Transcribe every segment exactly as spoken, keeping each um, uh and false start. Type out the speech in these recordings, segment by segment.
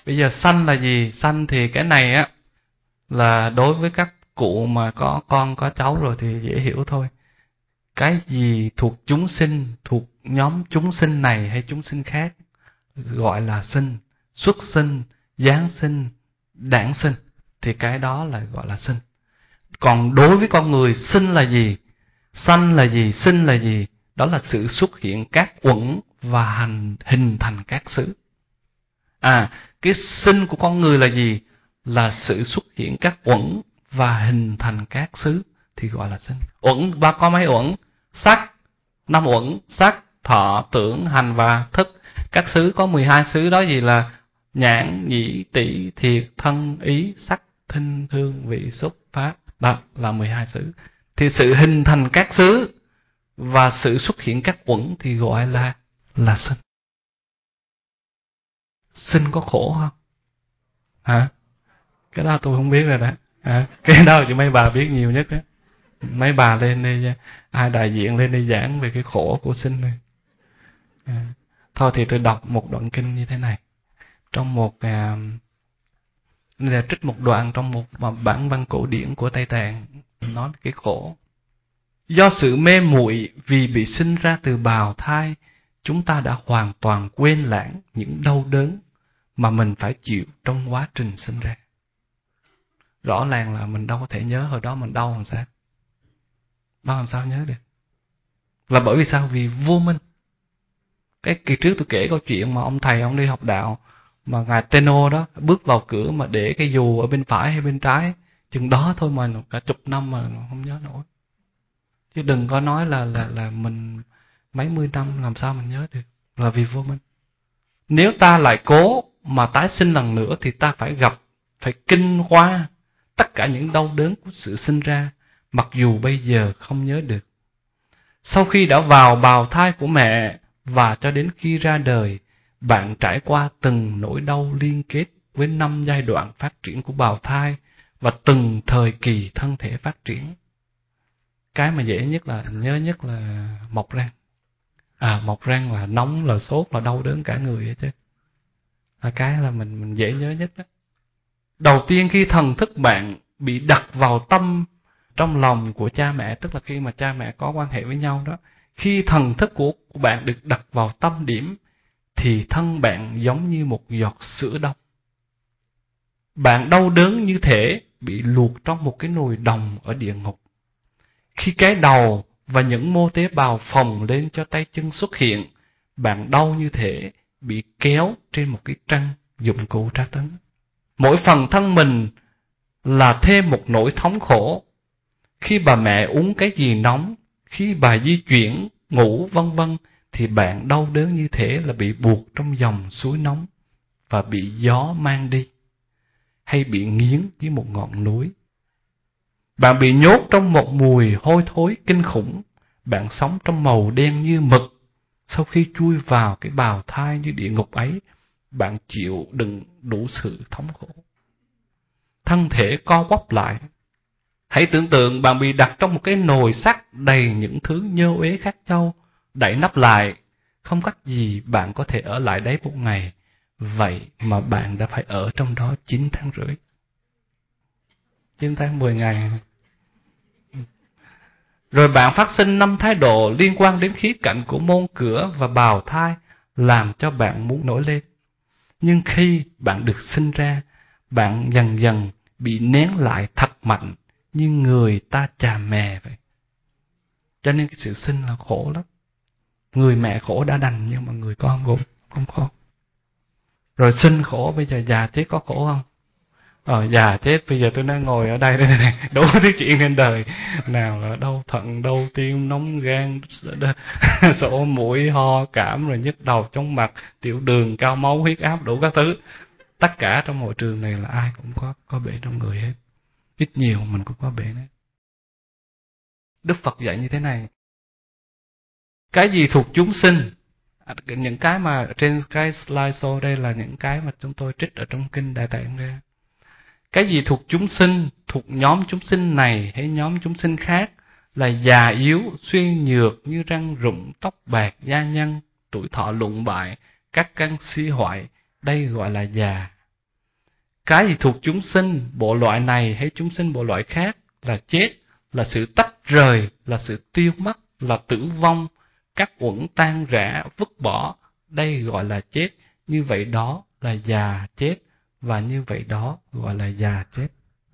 Bây giờ sanh là gì? Sanh thì cái này á là đối với các cụ mà có con có cháu rồi thì dễ hiểu thôi. Cái gì thuộc chúng sinh, thuộc nhóm chúng sinh này hay chúng sinh khác gọi là sinh. Xuất sinh, giáng sinh, đản sinh thì cái đó là gọi là sinh. Còn đối với con người, sinh là gì? Sanh là gì? Sinh là gì? Đó là sự xuất hiện các uẩn và hành, hình thành các xứ. À, cái sinh của con người là gì? Là sự xuất hiện các uẩn và hình thành các xứ thì gọi là sinh. Uẩn, ba có mấy uẩn? Sắc, năm uẩn, sắc, thọ, tưởng, hành và thức. Các xứ có mười hai xứ đó gì là nhãn, nhĩ, tỷ, thiệt, thân, ý, sắc, thinh, hương, vị, xúc, pháp. Đó là mười hai xứ. Thì sự hình thành các xứ và sự xuất hiện các uẩn thì gọi là là sinh. Sinh có khổ không? Hả? Cái đó tôi không biết rồi đó. À, cái đó chỉ mấy bà biết nhiều nhất đó. Mấy bà lên đây, ai đại diện lên đây giảng về cái khổ của sinh này. À, thôi thì tôi đọc một đoạn kinh như thế này. Trong một à, đây là trích một đoạn trong một bản văn cổ điển của Tây Tạng nói về cái khổ. Do sự mê muội vì bị sinh ra từ bào thai, chúng ta đã hoàn toàn quên lãng những đau đớn mà mình phải chịu trong quá trình sinh ra. Rõ ràng là mình đâu có thể nhớ hồi đó mình đau làm sao. Đau làm sao nhớ được. Là bởi vì sao? Vì vô minh. Cái kỳ trước tôi kể câu chuyện mà ông thầy ông đi học đạo, mà ngài Teno đó bước vào cửa mà để cái dù ở bên phải hay bên trái, chừng đó thôi mà cả chục năm mà không nhớ nổi. Chứ đừng có nói là là là mình mấy mươi năm làm sao mình nhớ được, là vì vô minh. Nếu ta lại cố mà tái sinh lần nữa thì ta phải gặp, phải kinh qua tất cả những đau đớn của sự sinh ra, mặc dù bây giờ không nhớ được. Sau khi đã vào bào thai của mẹ và cho đến khi ra đời, bạn trải qua từng nỗi đau liên kết với năm giai đoạn phát triển của bào thai và từng thời kỳ thân thể phát triển. Cái mà dễ nhất là nhớ nhất là mọc răng. À, mọc răng là nóng, là sốt, là đau đớn cả người ấy chứ. Là cái là mình mình dễ nhớ nhất đó. Đầu tiên khi thần thức bạn bị đặt vào tâm trong lòng của cha mẹ, tức là khi mà cha mẹ có quan hệ với nhau đó, khi thần thức của, của bạn được đặt vào tâm điểm thì thân bạn giống như một giọt sữa đông. Bạn đau đớn như thể bị luộc trong một cái nồi đồng ở địa ngục. Khi cái đầu và những mô tế bào phồng lên cho tay chân xuất hiện, bạn đau như thể bị kéo trên một cái trăng dụng cụ tra tấn. Mỗi phần thân mình là thêm một nỗi thống khổ. Khi bà mẹ uống cái gì nóng, khi bà di chuyển, ngủ vân vân thì bạn đau đớn như thể là bị buộc trong dòng suối nóng và bị gió mang đi, hay bị nghiến dưới một ngọn núi. Bạn bị nhốt trong một mùi hôi thối kinh khủng. Bạn sống trong màu đen như mực. Sau khi chui vào cái bào thai như địa ngục ấy, bạn chịu đựng đủ sự thống khổ. Thân thể co quắp lại. Hãy tưởng tượng bạn bị đặt trong một cái nồi sắt đầy những thứ nhơ uế khác nhau, đậy nắp lại, không cách gì bạn có thể ở lại đấy một ngày. Vậy mà bạn đã phải ở trong đó chín tháng rưỡi. chín tháng mười ngày. Rồi bạn phát sinh năm thái độ liên quan đến khía cạnh của môn cửa và bào thai, làm cho bạn muốn nổi lên. Nhưng khi bạn được sinh ra, bạn dần dần bị nén lại thật mạnh, như người ta chà mè vậy. Cho nên cái sự sinh là khổ lắm. Người mẹ khổ đã đành, nhưng mà người con cũng không khổ. Rồi sinh khổ, bây giờ già chết có khổ không? Ờ, già chết, bây giờ tôi đang ngồi ở đây, đây này, đủ thứ chuyện trên đời. Nào là đau thận, đau tim, nóng gan, sổ mũi, ho, cảm, rồi nhức đầu, chóng mặt, tiểu đường, cao máu, huyết áp, đủ các thứ. Tất cả trong hội trường này là ai cũng có có bể trong người hết. Ít nhiều mình cũng có bể đấy. Đức Phật dạy như thế này. Cái gì thuộc chúng sinh? Những cái mà trên cái slide show đây là những cái mà chúng tôi trích ở trong kinh Đại Tạng ra. Cái gì thuộc chúng sinh, thuộc nhóm chúng sinh này hay nhóm chúng sinh khác, là già yếu, suy nhược như răng rụng, tóc bạc, da nhăn, tuổi thọ lụng bại, các căn suy hoại, đây gọi là già. Cái gì thuộc chúng sinh bộ loại này hay chúng sinh bộ loại khác là chết, là sự tách rời, là sự tiêu mất, là tử vong, các uẩn tan rã, vứt bỏ. Đây gọi là chết. Như vậy đó là già chết, và như vậy đó gọi là già chết.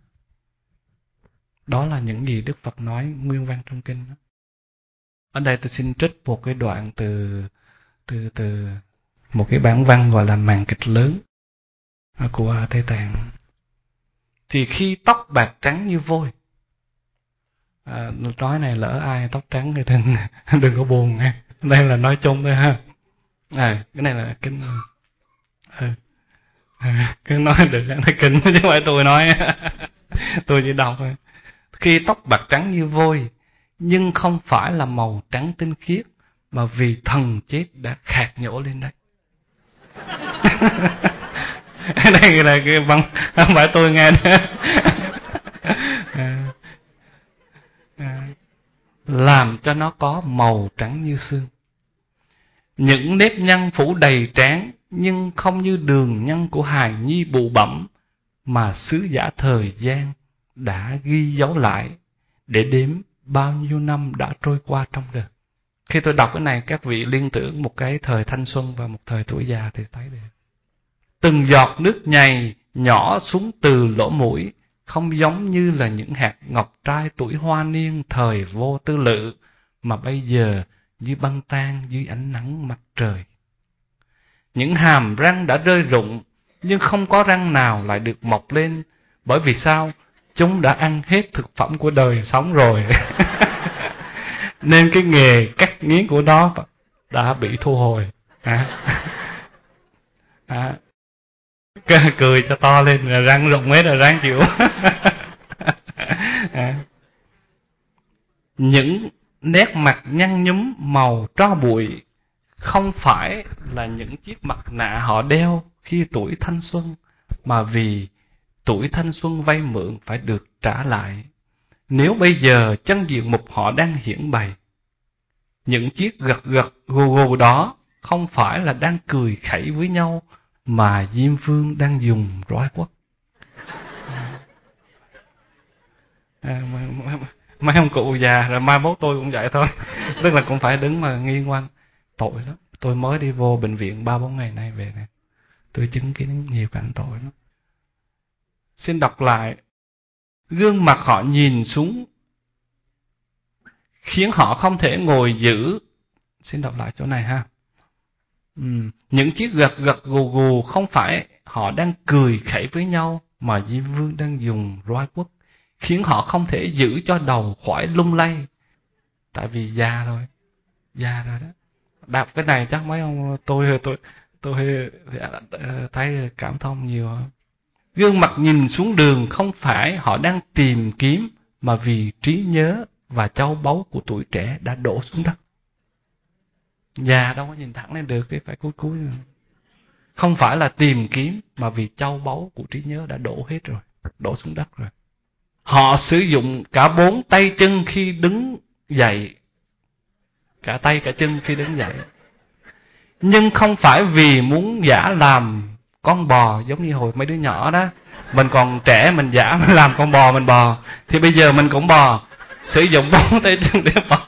Đó là những gì Đức Phật nói nguyên văn trong kinh đó. Ở đây tôi xin trích một cái đoạn từ từ từ một cái bản văn gọi là Màn kịch lớn của Tây Tạng. Thì khi tóc bạc trắng như vôi, à, nói này lỡ ai tóc trắng thì đừng, đừng có buồn nha. Đây là nói chung thôi ha. À, cái này là kinh. Ừ. À, cứ nói được là kinh chứ không phải tôi nói. Tôi chỉ đọc thôi. Khi tóc bạc trắng như vôi, nhưng không phải là màu trắng tinh khiết, mà vì thần chết đã khạc nhổ lên đây. Đây là cái văn, không phải tôi nghe nữa. À, à, làm cho nó có màu trắng như xương. Những nếp nhăn phủ đầy trán, nhưng không như đường nhăn của hài nhi bụ bẫm, mà sứ giả thời gian đã ghi dấu lại để đếm bao nhiêu năm đã trôi qua trong đời. Khi tôi đọc cái này, các vị liên tưởng một cái thời thanh xuân và một thời tuổi già thì thấy được. Từng giọt nước nhầy nhỏ xuống từ lỗ mũi, không giống như là những hạt ngọc trai tuổi hoa niên thời vô tư lự, mà bây giờ như băng tan dưới ánh nắng mặt trời. Những hàm răng đã rơi rụng, nhưng không có răng nào lại được mọc lên. Bởi vì sao? Chúng đã ăn hết thực phẩm của đời sống rồi. Nên cái nghề cắt nghiến của nó đã bị thu hồi. À. À. Cười cho to lên, là răng rụng hết rồi, răng chịu. À. Những nét mặt nhăn nhúm màu tro bụi không phải là những chiếc mặt nạ họ đeo khi tuổi thanh xuân, mà vì tuổi thanh xuân vay mượn phải được trả lại. Nếu bây giờ chân diện mục họ đang hiển bày, những chiếc gật gật gù gù đó không phải là đang cười khẩy với nhau, mà Diêm Vương đang dùng roi quất. À, mấy ông cụ già rồi mai mốt tôi cũng vậy thôi. Tức là cũng phải đứng mà nghi ngoan. Tội lắm. Tôi mới đi vô bệnh viện ba bốn ngày nay về nè, tôi chứng kiến nhiều cảnh tội lắm. Xin đọc lại. Gương mặt họ nhìn xuống khiến họ không thể ngồi giữ. Xin đọc lại chỗ này ha. Ừ. Những chiếc gật gật gù gù không phải họ đang cười khẩy với nhau, mà Diêm Vương đang dùng roi quất, khiến họ không thể giữ cho đầu khỏi lung lay. Tại vì già rồi. Già rồi đó. Đọc cái này chắc mấy ông tôi tôi tôi, tôi thấy cảm thông nhiều. Gương mặt nhìn xuống đường không phải họ đang tìm kiếm, mà vì trí nhớ và châu báu của tuổi trẻ đã đổ xuống đất. Già đâu có nhìn thẳng lên được, phải cúi cúi. Không phải là tìm kiếm, mà vì châu báu của trí nhớ đã đổ hết rồi, đổ xuống đất rồi. Họ sử dụng cả bốn tay chân khi đứng dậy, cả tay cả chân khi đứng dậy, nhưng không phải vì muốn giả làm con bò, giống như hồi mấy đứa nhỏ đó. Mình còn trẻ mình giả mình làm con bò mình bò, thì bây giờ mình cũng bò, sử dụng bốn tay chân để bò.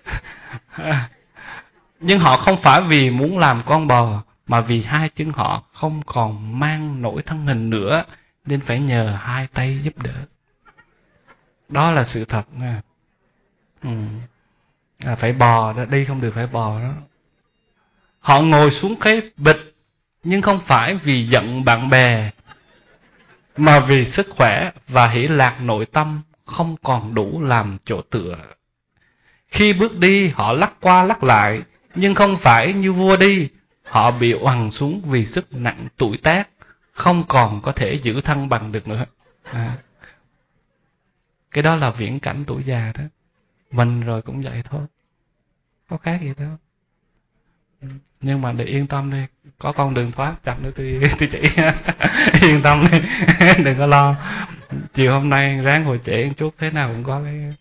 Nhưng họ không phải vì muốn làm con bò, mà vì hai chân họ không còn mang nổi thân hình nữa, nên phải nhờ hai tay giúp đỡ. Đó là sự thật nha. Ừ. À, phải bò đó, đi không được phải bò đó. Họ ngồi xuống cái bịch, nhưng không phải vì giận bạn bè, mà vì sức khỏe và hỷ lạc nội tâm không còn đủ làm chỗ tựa. Khi bước đi họ lắc qua lắc lại, nhưng không phải như vua đi. Họ bị oằn xuống vì sức nặng tuổi tác, không còn có thể giữ thăng bằng được nữa. À. Cái đó là viễn cảnh tuổi già đó. Mình rồi cũng vậy thôi, có khác gì đâu. Nhưng mà để yên tâm đi, có con đường thoát, chậm nữa tôi, tôi chỉ. Yên tâm đi, đừng có lo. Chiều hôm nay ráng ngồi trễ một chút, thế nào cũng có cái.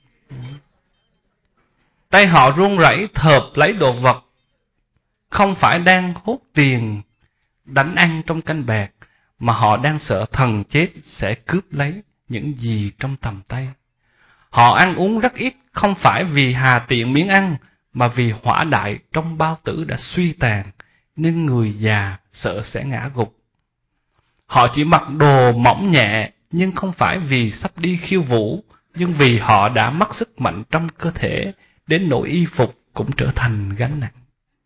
Tay họ run rẩy thợp lấy đồ vật, không phải đang hút tiền đánh ăn trong canh bạc, mà họ đang sợ thần chết sẽ cướp lấy những gì trong tầm tay. Họ ăn uống rất ít, không phải vì hà tiện miếng ăn, mà vì hỏa đại trong bao tử đã suy tàn, nên người già sợ sẽ ngã gục. Họ chỉ mặc đồ mỏng nhẹ, nhưng không phải vì sắp đi khiêu vũ, nhưng vì họ đã mất sức mạnh trong cơ thể, đến nỗi y phục cũng trở thành gánh nặng.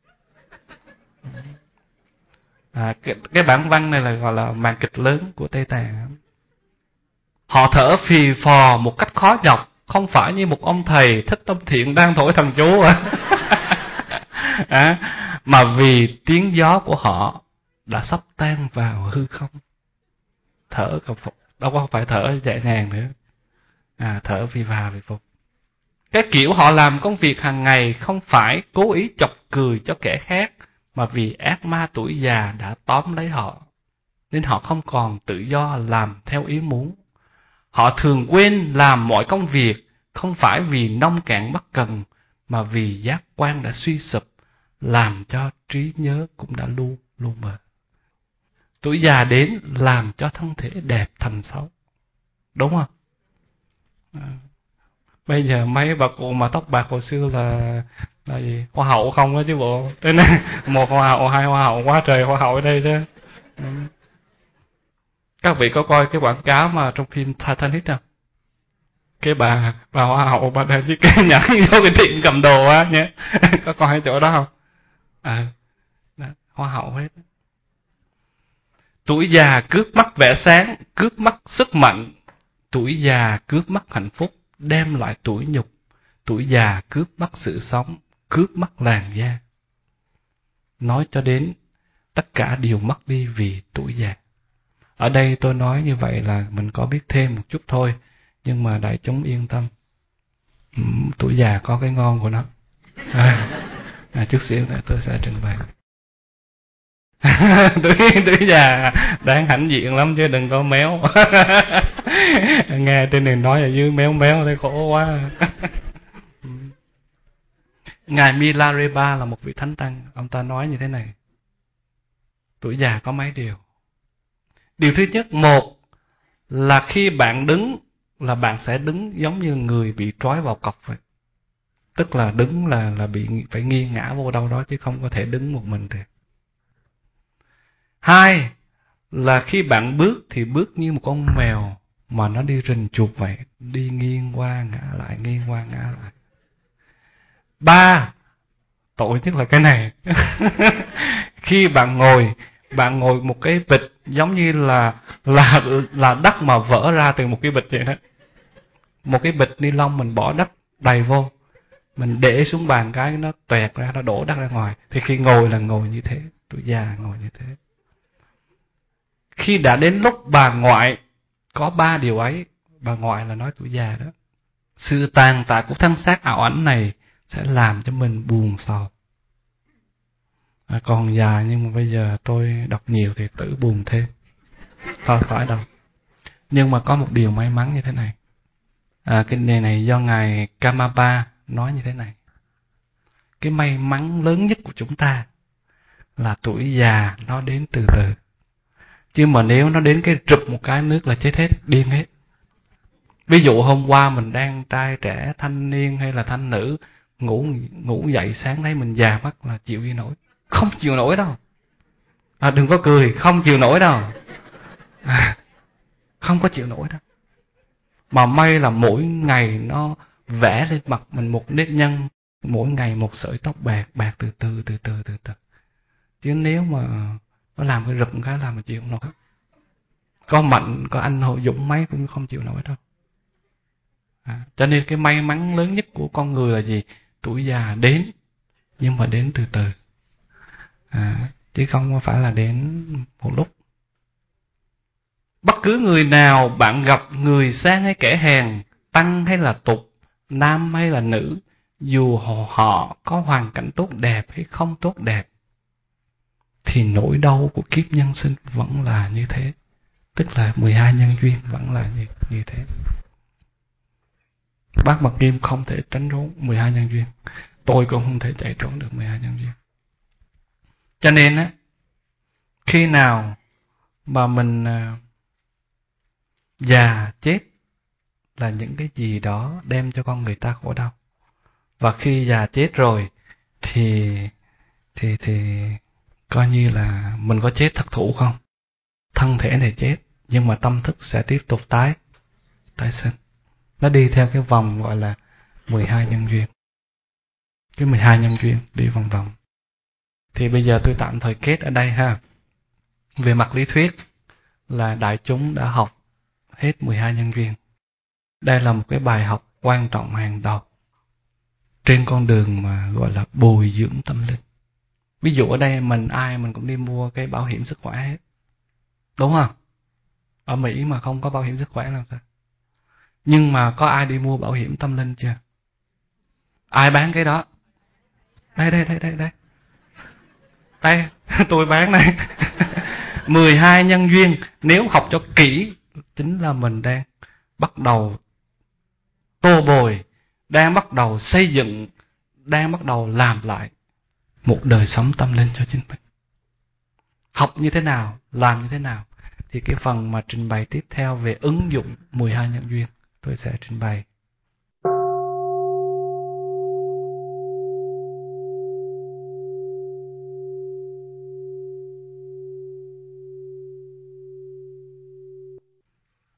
À, cái, cái bản văn này là gọi là màn kịch lớn của Tây Tạng. Họ thở phì phò một cách khó nhọc, không phải như một ông thầy thích tâm thiện đang thổi thần chú à. À, mà vì tiếng gió của họ đã sắp tan vào hư không. Thở cầu phục, đâu có phải thở nhẹ nhàng nữa. À, thở vì và vì phục. Cái kiểu họ làm công việc hàng ngày không phải cố ý chọc cười cho kẻ khác, mà vì ác ma tuổi già đã tóm lấy họ, nên họ không còn tự do làm theo ý muốn. Họ thường quên làm mọi công việc, không phải vì nông cạn bất cần, mà vì giác quan đã suy sụp, làm cho trí nhớ cũng đã lu lu mờ. Tuổi già đến làm cho thân thể đẹp thành xấu. Đúng không? À, bây giờ mấy bà cụ mà tóc bạc hồi xưa là là gì? Hoa hậu không đó chứ bộ. Thế nên một hoa hậu, hai hoa hậu, quá trời hoa hậu ở đây chứ. Ừ. Các vị có coi cái quảng cáo mà trong phim Titanic không? Cái bà bà hoa hậu bà đem chiếc cái nhẫn vô cái tiệm cầm đồ á nhé. Có coi chỗ đó không? À, đó, hoa hậu hết. Tuổi già cướp mất vẻ sáng, cướp mất sức mạnh. Tuổi già cướp mất hạnh phúc, đem lại tuổi nhục. Tuổi già cướp mất sự sống, cướp mất làn da. Nói cho đến tất cả đều mất đi vì tuổi già. Ở đây tôi nói như vậy là mình có biết thêm một chút thôi, nhưng mà đại chúng yên tâm. Ừ, tuổi già có cái ngon của nó. À, à, chút xíu nữa tôi sẽ trình bày. tuổi, tuổi già đáng hãnh diện lắm chứ đừng có méo. Nghe trên này nói ở dưới méo méo thấy khổ quá. Ngài Milarepa là một vị thánh tăng, ông ta nói như thế này: tuổi già có mấy điều. Điều thứ nhất, một là khi bạn đứng là bạn sẽ đứng giống như người bị trói vào cọc vậy. Tức là đứng là là bị phải nghiêng ngã vô đâu đó chứ không có thể đứng một mình được. Hai là khi bạn bước thì bước như một con mèo mà nó đi rình chuột vậy, đi nghiêng qua ngã lại, nghiêng qua ngã lại. Ba, tội nhất là cái này. Khi bạn ngồi, bạn ngồi một cái bịch giống như là là là đất mà vỡ ra từ một cái bịch vậy đó. Một cái bịch ni lông mình bỏ đất đầy vô, mình để xuống bàn cái nó toẹt ra, nó đổ đất ra ngoài. Thì khi ngồi là ngồi như thế, tuổi già ngồi như thế. Khi đã đến lúc bà ngoại, có ba điều ấy. Bà ngoại là nói tuổi già đó. Sự tàn tạ của thân xác ảo ảnh này sẽ làm cho mình buồn sầu. À, còn già nhưng mà bây giờ tôi đọc nhiều thì tự buồn thêm. Thôi phải đâu. Nhưng mà có một điều may mắn như thế này. À, cái này này do Ngài Karmapa nói như thế này. Cái may mắn lớn nhất của chúng ta là tuổi già nó đến từ từ. Chứ mà nếu nó đến cái rụp một cái nước là chết hết, điên hết. Ví dụ hôm qua mình đang trai trẻ, thanh niên hay là thanh nữ, ngủ ngủ dậy sáng thấy mình già mất là chịu gì nổi. Không chịu nổi đâu. À, đừng có cười, không chịu nổi đâu. À, không có chịu nổi đâu. Mà may là mỗi ngày nó vẽ lên mặt mình một nếp nhăn, mỗi ngày một sợi tóc bạc, bạc từ từ, từ từ, từ từ. Chứ nếu mà nó làm cái rụp một cái làm mà chịu không nổi. Có mạnh, có anh Hồ Dũng mấy cũng không chịu nổi đâu. À, cho nên cái may mắn lớn nhất của con người là gì? Tuổi già đến, nhưng mà đến từ từ. À, chứ không phải là đến một lúc. Bất cứ người nào bạn gặp, người sang hay kẻ hèn, tăng hay là tục, nam hay là nữ, dù họ, họ có hoàn cảnh tốt đẹp hay không tốt đẹp, thì nỗi đau của kiếp nhân sinh vẫn là như thế. Tức là mười hai nhân duyên vẫn là như, như thế. Bác Mật Nghiêm không thể tránh trốn mười hai nhân duyên. Tôi cũng không thể chạy trốn được mười hai nhân duyên. Cho nên á, khi nào mà mình à, già chết là những cái gì đó đem cho con người ta khổ đau. Và khi già chết rồi thì thì thì coi như là mình có chết thật thụ không? Thân thể này chết, nhưng mà tâm thức sẽ tiếp tục tái tái sinh. Nó đi theo cái vòng gọi là mười hai nhân duyên. Cái mười hai nhân duyên đi vòng vòng. Thì bây giờ tôi tạm thời kết ở đây ha. Về mặt lý thuyết là đại chúng đã học hết mười hai nhân duyên. Đây là một cái bài học quan trọng hàng đầu trên con đường mà gọi là bồi dưỡng tâm linh. Ví dụ ở đây mình ai mình cũng đi mua cái bảo hiểm sức khỏe hết. Đúng không? Ở Mỹ mà không có bảo hiểm sức khỏe làm sao? Nhưng mà có ai đi mua bảo hiểm tâm linh chưa? Ai bán cái đó? Đây đây đây đây đây. Đây, tôi bán đây. mười hai nhân duyên, nếu học cho kỹ, chính là mình đang bắt đầu tô bồi, đang bắt đầu xây dựng, đang bắt đầu làm lại một đời sống tâm linh cho chính mình. Học như thế nào, làm như thế nào, thì cái phần mà trình bày tiếp theo về ứng dụng mười hai nhân duyên tôi sẽ trình bày